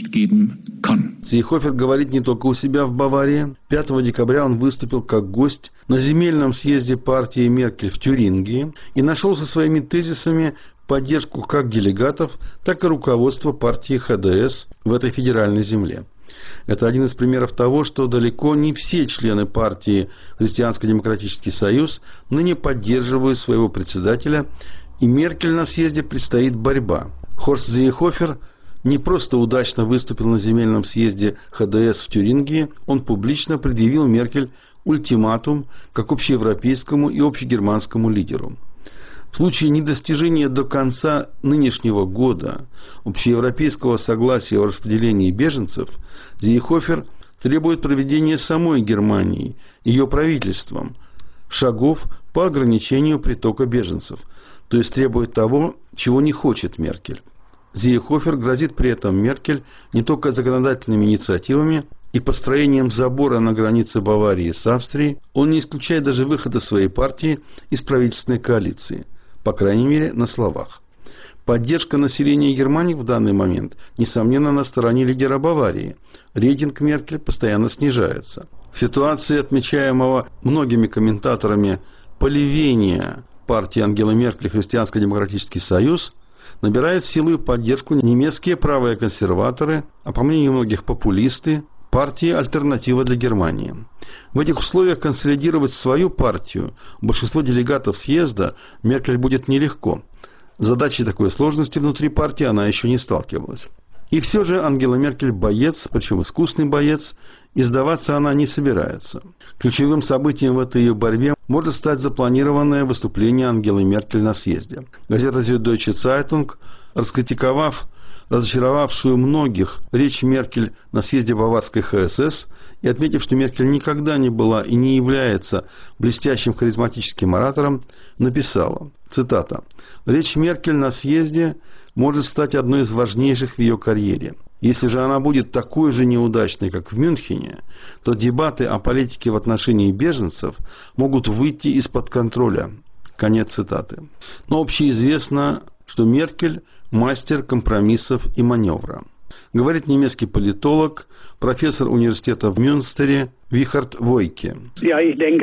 Зейхофер говорит не только у себя в Баварии. пятого декабря он выступил как гость на земельном съезде партии Меркель в Тюрингии и нашел со своими тезисами поддержку как делегатов, так и руководства партии ха дэ эс в этой федеральной земле. Это один из примеров того, что далеко не все члены партии Христианско-демократический союз ныне поддерживают своего председателя, и Меркель на съезде предстоит борьба. Хорст Зейхофер не просто удачно выступил на земельном съезде ха дэ эс в Тюрингии, он публично предъявил Меркель ультиматум как общеевропейскому и общегерманскому лидеру. В случае недостижения до конца нынешнего года общеевропейского согласия о распределении беженцев, Зейхофер требует проведения самой Германии, ее правительством, шагов по ограничению притока беженцев, то есть требует того, чего не хочет Меркель. Зейхофер грозит при этом Меркель не только законодательными инициативами и построением забора на границе Баварии с Австрией, он не исключает даже выхода своей партии из правительственной коалиции, по крайней мере на словах. Поддержка населения Германии в данный момент, несомненно, на стороне лидера Баварии. Рейтинг Меркель постоянно снижается. В ситуации, отмечаемого многими комментаторами поливения партии Ангелы Меркель Христианско-демократический союз, набирает силу и поддержку немецкие правые консерваторы, а по мнению многих популисты, партии «Альтернатива для Германии». В этих условиях консолидировать свою партию большинство делегатов съезда Меркель будет нелегко. С задачей такой сложности внутри партии она еще не сталкивалась. И все же Ангела Меркель боец, причем искусный боец, и сдаваться она не собирается. Ключевым событием в этой ее борьбе может стать запланированное выступление Ангелы Меркель на съезде. Газета Süddeutsche Zeitung, раскритиковав разочаровавшую многих речь Меркель на съезде баварской ха эс эс и отметив, что Меркель никогда не была и не является блестящим харизматическим оратором, написала, цитата, «Речь Меркель на съезде может стать одной из важнейших в ее карьере. Если же она будет такой же неудачной, как в Мюнхене, то дебаты о политике в отношении беженцев могут выйти из-под контроля». Конец цитаты. Но общеизвестно, что Меркель – мастер компромиссов и маневра. Говорит немецкий политолог, профессор университета в Мюнстере Вихард Войке. Я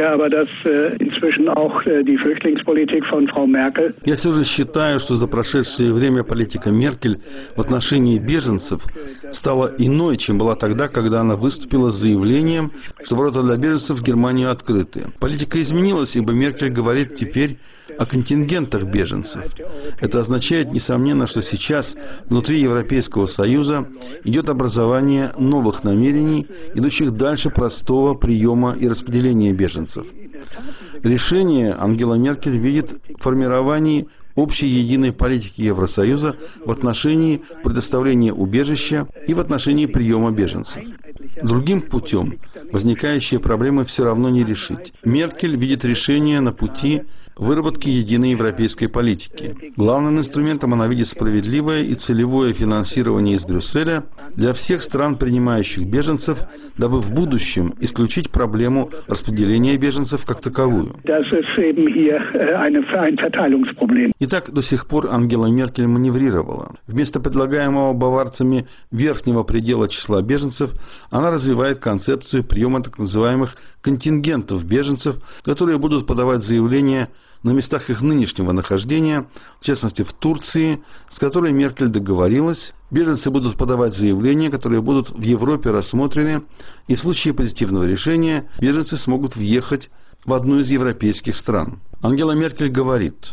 все же считаю, что за прошедшее время политика Меркель в отношении беженцев стала иной, чем была тогда, когда она выступила с заявлением, что ворота для беженцев в Германию открыты. Политика изменилась, ибо Меркель говорит теперь о контингентах беженцев. Это означает, несомненно, что сейчас внутри Европейского Союза идет образование новых намерений, идущих дальше простого приема и распределения беженцев. Решение Ангела Меркель видит в формировании общей единой политики Евросоюза в отношении предоставления убежища и в отношении приема беженцев. Другим путем возникающие проблемы все равно не решить. Меркель видит решение на пути выработки единой европейской политики. Главным инструментом она видит справедливое и целевое финансирование из Брюсселя для всех стран, принимающих беженцев, дабы в будущем исключить проблему распределения беженцев как таковую. Итак, до сих пор Ангела Меркель маневрировала. Вместо предлагаемого баварцами верхнего предела числа беженцев, она развивает концепцию приема так называемых контингентов беженцев, которые будут подавать заявления на местах их нынешнего нахождения, в частности в Турции, с которой Меркель договорилась. Беженцы будут подавать заявления, которые будут в Европе рассмотрены, и в случае позитивного решения беженцы смогут въехать в одну из европейских стран. Ангела Меркель говорит: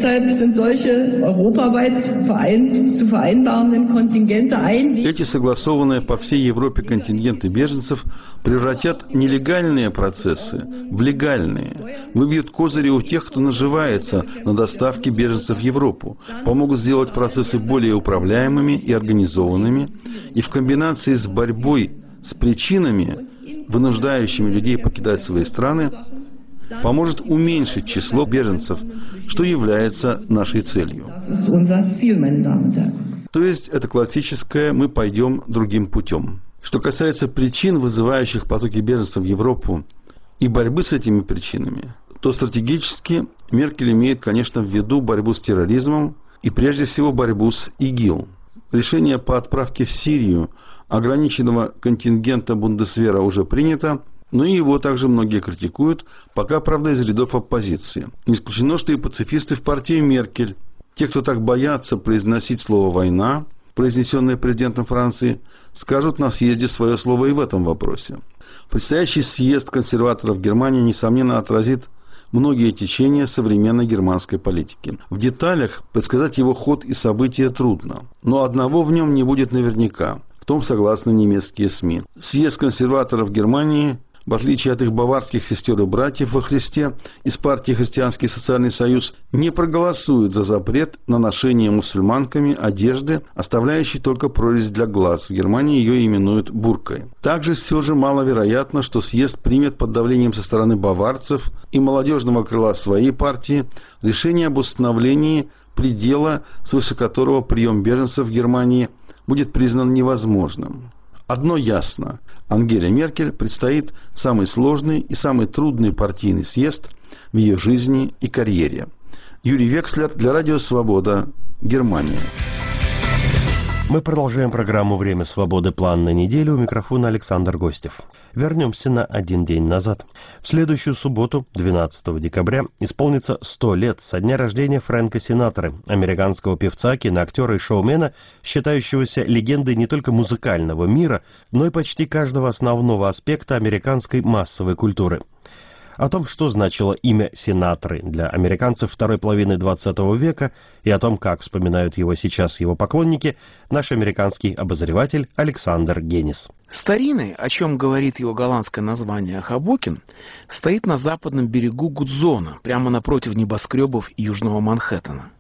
эти согласованные по всей Европе контингенты беженцев превратят нелегальные процессы в легальные, выбьют козыри у тех, кто наживается на доставке беженцев в Европу, помогут сделать процессы более управляемыми и организованными, и в комбинации с борьбой с причинами, вынуждающими людей покидать свои страны, поможет уменьшить число беженцев что является нашей целью. То есть это классическое «мы пойдем другим путем». Что касается причин, вызывающих потоки беженцев в Европу, и борьбы с этими причинами, то стратегически Меркель имеет, конечно, в виду борьбу с терроризмом и прежде всего борьбу с ИГИЛ. Решение по отправке в Сирию ограниченного контингента Бундесвера уже принято, но и его также многие критикуют, пока, правда, из рядов оппозиции. Не исключено, что и пацифисты в партии Меркель, те, кто так боятся произносить слово «война», произнесенное президентом Франции, скажут на съезде свое слово и в этом вопросе. Предстоящий съезд консерваторов Германии, несомненно, отразит многие течения современной германской политики. В деталях предсказать его ход и события трудно, но одного в нем не будет наверняка. В том согласны немецкие СМИ. Съезд консерваторов Германии, в отличие от их баварских сестер и братьев во Христе из партии «Христианский социальный союз», не проголосует за запрет на ношение мусульманками одежды, оставляющей только прорезь для глаз. В Германии ее именуют буркой. Также все же маловероятно, что съезд примет под давлением со стороны баварцев и молодежного крыла своей партии решение об установлении предела, свыше которого прием беженцев в Германии будет признан невозможным. Одно ясно. Ангеле Меркель предстоит самый сложный и самый трудный партийный съезд в ее жизни и карьере. Юрий Векслер для Радио Свобода, Германия. Мы продолжаем программу «Время свободы. План на неделю». У микрофона Александр Гостев. Вернемся на один день назад. В следующую субботу, двенадцатого декабря, исполнится сто лет со дня рождения Фрэнка Синатры, американского певца, киноактера и шоумена, считающегося легендой не только музыкального мира, но и почти каждого основного аспекта американской массовой культуры. О том, что значило имя Синатры для американцев второй половины двадцатого века и о том, как вспоминают его сейчас его поклонники, наш американский обозреватель Александр Генис. Старинный, о чем говорит его голландское название Хабокин, стоит на западном берегу Гудзона, прямо напротив небоскребов Южного Манхэттена.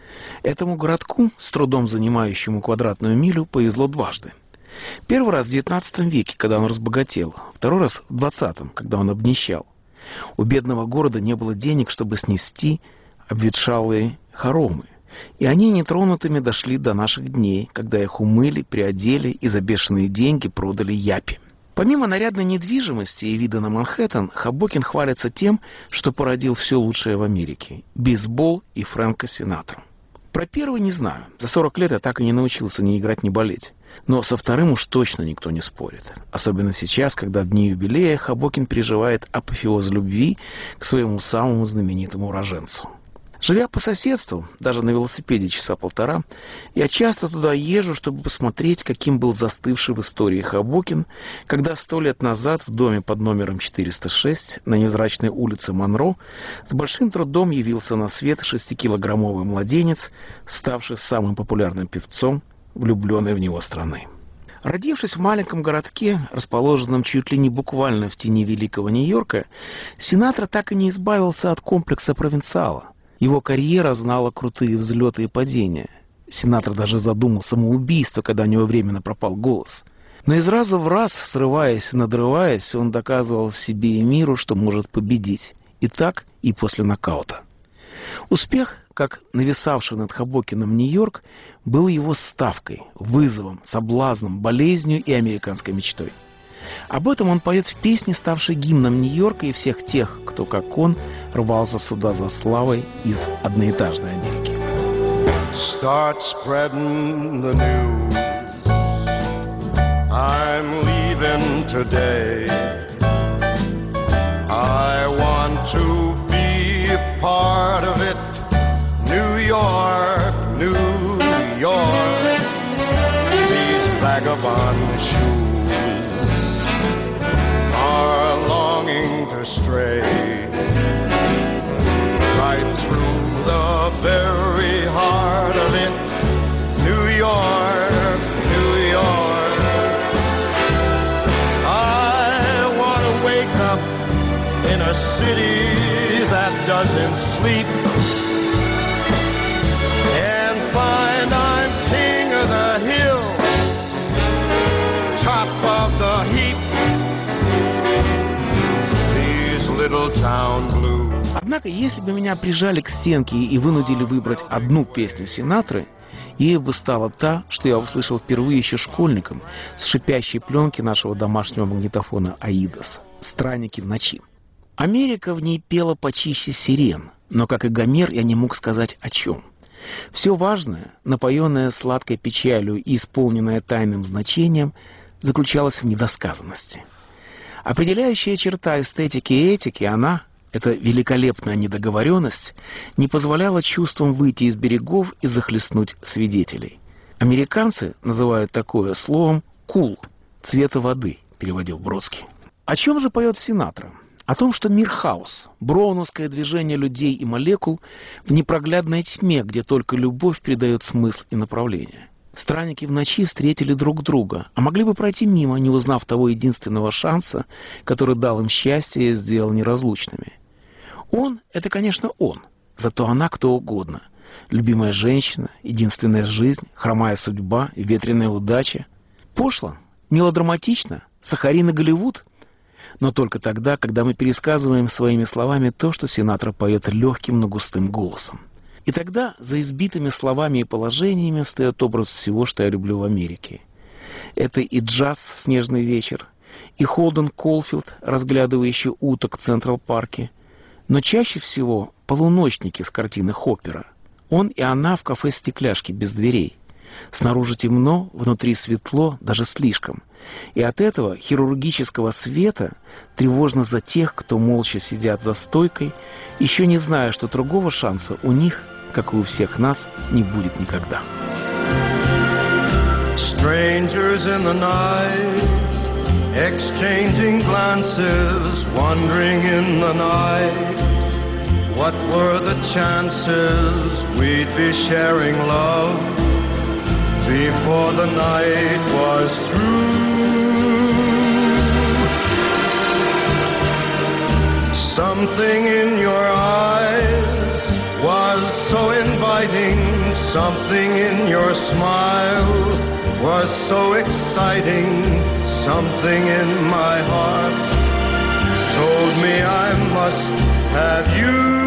Этому городку, с трудом занимающему квадратную милю, повезло дважды. Первый раз в девятнадцатом веке, когда он разбогател, второй раз в двадцатом, когда он обнищал. У бедного города не было денег, чтобы снести обветшалые хоромы, и они нетронутыми дошли до наших дней, когда их умыли, приодели и за бешеные деньги продали япи. Помимо нарядной недвижимости и вида на Манхэттен, Хабокин хвалится тем, что породил все лучшее в Америке – бейсбол и Фрэнка Синатру. Про первый не знаю. За сорок лет я так и не научился ни играть, ни болеть. Но со вторым уж точно никто не спорит. Особенно сейчас, когда в дни юбилея Хабокин переживает апофеоз любви к своему самому знаменитому уроженцу. Живя по соседству, даже на велосипеде часа полтора, я часто туда езжу, чтобы посмотреть, каким был застывший в истории Хабокин, когда сто лет назад в доме под номером четыреста шесть на невзрачной улице Монро с большим трудом явился на свет шестикилограммовый младенец, ставший самым популярным певцом влюбленной в него страны. Родившись в маленьком городке, расположенном чуть ли не буквально в тени великого Нью-Йорка, Синатра так и не избавился от комплекса провинциала. Его карьера знала крутые взлеты и падения. Синатра даже задумал самоубийство, когда у него временно пропал голос. Но из раза в раз, срываясь и надрываясь, он доказывал себе и миру, что может победить. И так, и после нокаута. Успех, как нависавший над Хабокиным Нью-Йорк, был его ставкой, вызовом, соблазном, болезнью и американской мечтой. Об этом он поет в песне, ставшей гимном Нью-Йорка и всех тех, кто, как он, рвался сюда за славой из одноэтажной Америки. Start spreading the news. I'm leaving today. I want to be a part of it. New York, New York. These vagabond shoes are longing to stray right through the very heart of it. New York, New York. I want to wake up in a city that doesn't sleep and find I'm king of the hill, Однако, если бы меня прижали к стенке и вынудили выбрать одну песню Синатры, ей бы стала та, что я услышал впервые еще школьником с шипящей пленки нашего домашнего магнитофона «Аидос» «Странники в ночи». Америка в ней пела почище сирен, но, как и Гомер, я не мог сказать о чем. Все важное, напоенное сладкой печалью и исполненное тайным значением, заключалось в недосказанности. Определяющая черта эстетики и этики, она, эта великолепная недоговоренность, не позволяла чувствам выйти из берегов и захлестнуть свидетелей. Американцы называют такое словом «кул», «цвета воды», переводил Бродский. О чем же поет Синатра? О том, что мир хаос, броуновское движение людей и молекул в непроглядной тьме, где только любовь придает смысл и направление. Странники в ночи встретили друг друга, а могли бы пройти мимо, не узнав того единственного шанса, который дал им счастье и сделал неразлучными. Он — это, конечно, он, зато она кто угодно. Любимая женщина, единственная жизнь, хромая судьба, ветреная удача. Пошло, мелодраматично, Сахарин и Голливуд. Но только тогда, когда мы пересказываем своими словами то, что Синатра поет легким, но густым голосом. И тогда за избитыми словами и положениями встает образ всего, что я люблю в Америке. Это и джаз в снежный вечер, и Холден Колфилд, разглядывающий уток в Централ-парке, но чаще всего полуночники с картины Хоппера. Он и она в кафе «Стекляшки» без дверей. Снаружи темно, внутри светло, даже слишком. И от этого хирургического света тревожно за тех, кто молча сидят за стойкой, еще не зная, что другого шанса у них, как и у всех нас, не будет никогда. Strangers in the night, exchanging glances, wandering in the night. What were the chances we'd be sharing love before the night was through? Something in your eyes was so inviting, something in your smile was so exciting, something in my heart told me I must have you.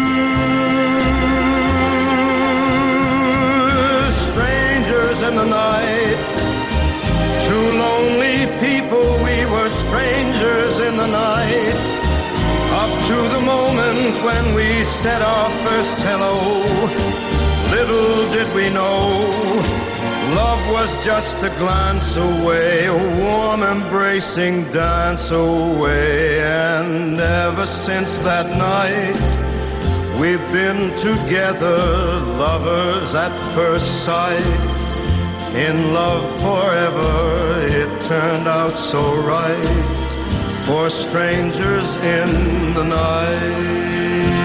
In the night, two lonely people, we were strangers in the night, up to the moment when we said our first hello. Little did we know, love was just a glance away, a warm embracing dance away. And ever since that night, we've been together, lovers at first sight. In love forever, it turned out so right, for strangers in the night.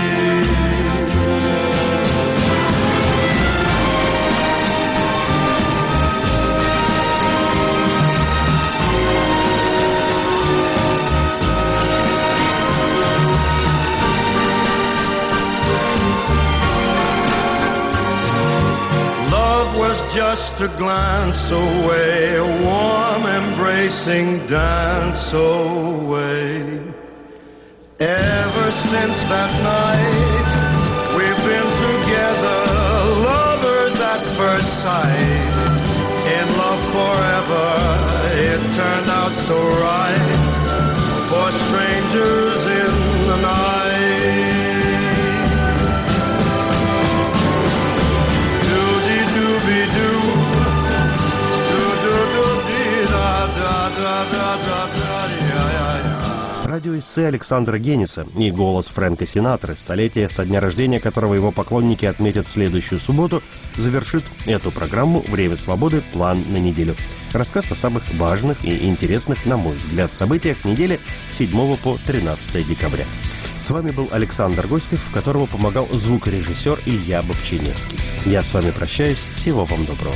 Just a glance away, a warm embracing dance away. Ever since that night, we've been together, lovers at first sight. In love forever, it turned out so right, for strangers in the night. Радиоэссе Александра Генниса и голос Фрэнка Синатры, столетие со дня рождения которого его поклонники отметят в следующую субботу, завершит эту программу «Время свободы. План на неделю». Рассказ о самых важных и интересных, на мой взгляд, событиях недели с седьмого по тринадцатое декабря. С вами был Александр Гостев, которому помогал звукорежиссер Илья Бобчинецкий. Я с вами прощаюсь. Всего вам доброго.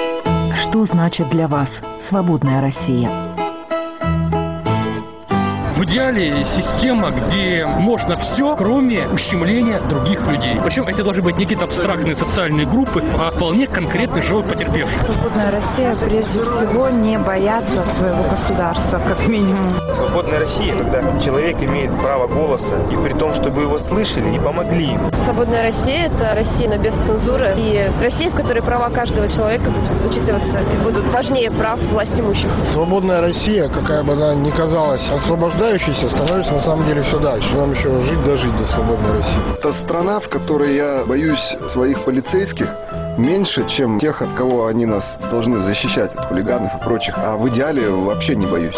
Что значит для вас свободная Россия? В идеале система, где можно все, кроме ущемления других людей. Причем это должны быть не какие-то абстрактные социальные группы, а вполне конкретный живой потерпевший. Свободная Россия прежде всего не боятся своего государства, как минимум. Свободная Россия, когда человек имеет право голоса, и при том, чтобы его слышали и помогли ему. Свободная Россия – это Россия без цензуры и Россия, в которой права каждого человека будут учитываться и будут важнее прав власть имущих. Свободная Россия, какая бы она ни казалась освобождающейся, становится на самом деле все дальше. Нам еще жить дожить до свободной России. Это страна, в которой я боюсь своих полицейских меньше, чем тех, от кого они нас должны защищать, от хулиганов и прочих. А в идеале вообще не боюсь.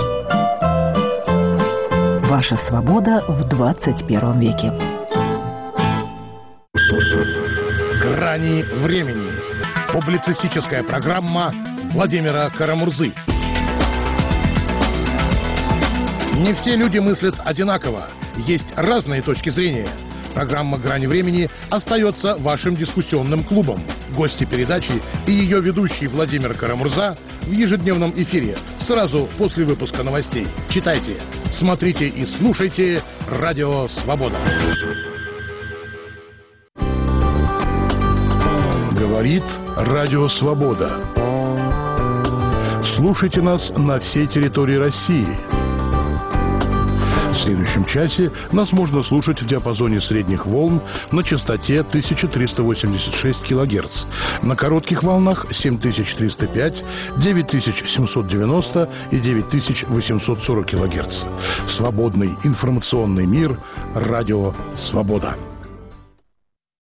Ваша свобода в двадцать первом веке. Грани времени. Публицистическая программа Владимира Карамурзы. Не все люди мыслят одинаково. Есть разные точки зрения. Программа «Грани времени» остается вашим дискуссионным клубом. Гости передачи и ее ведущий Владимир Карамурза в ежедневном эфире сразу после выпуска новостей. Читайте, смотрите и слушайте «Радио Свобода». Говорит Радио Свобода. Слушайте нас на всей территории России. В следующем часе нас можно слушать в диапазоне средних волн на частоте тысяча триста восемьдесят шесть килогерц, на коротких волнах семь тысяч триста пять, девять тысяч семьсот девяносто и девять тысяч восемьсот сорок килогерц. Свободный информационный мир. Радио Свобода.